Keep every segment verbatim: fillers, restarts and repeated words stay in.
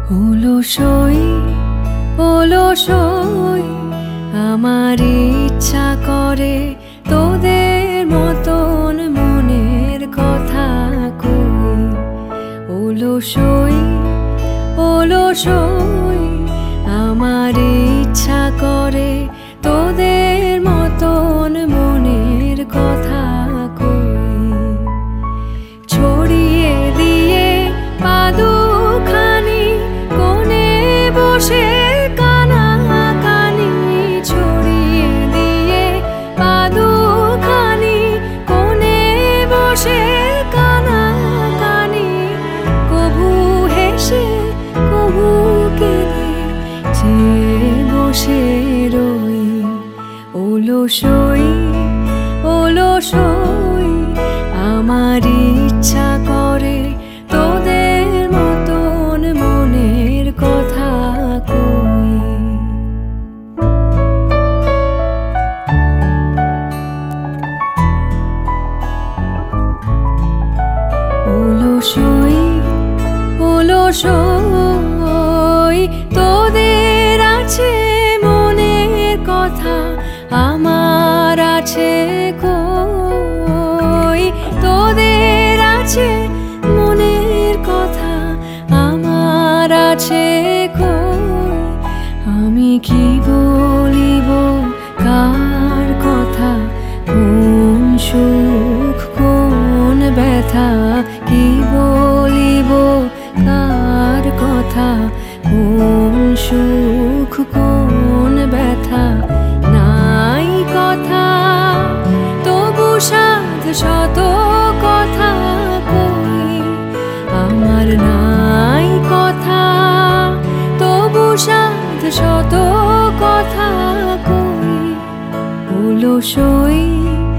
অলসই অলসই আমার ইচ্ছা করে তোদের মতন মনের কথা কই। অলসই অলসই আমার ইচ্ছা করে তোদের মতন মনের কথা কই। ছড়িয়ে দিয়ে পাদুখানি কোণে বসে কানাকানি, ছড়িয়ে দিয়ে পাদুখানি কোণে বসে কানাকানি, কভু হেসে কভু কেঁদে যে বসে রই। অলসই অলসই আমার ইচ্ছা করে তোদের মতন মনের কথা কই। অলসই অলসই তোদের আছে মনের কথা, আমার আছে কই। তোদের আছে মনের কথা, আমার আছে কই। আমি কি বলিব কার কথা, কোন সুখ কোন ব্যথা, কি বলিব কার কথা, কোন সুখ কোন ব্যথা। নাই কথা তবু সাধ শত কথা কই, আমার নাই কথা তবু সাধ শত কথা কই। অলসই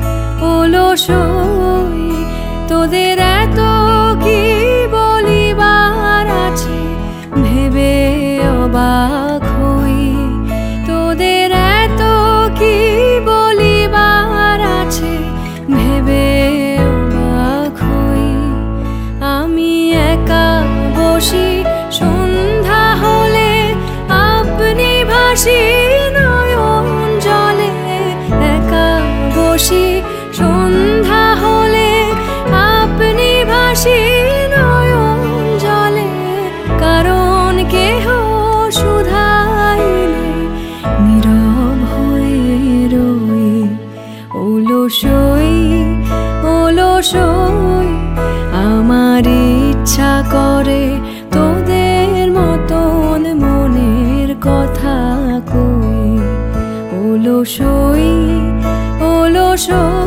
অলসই তোদের এত কি বলিবার আছে ভেবে অবাক হই। তোদের এত কি বলিবার আছে ভেবে অবাক হই। আমি একা বসি সন্ধ্যা হলে আপনি ভাসি নয়ন জলে, একা বসি সন্ধ্যা হলে আপনি ভাসি নয়ন জলে। কারণ কেহ শুধাইলে নীরব হয়ে রই। অলসই অলসই আমার ইচ্ছা করে তোদের মতন মনের কথা কই। অলসই অলসই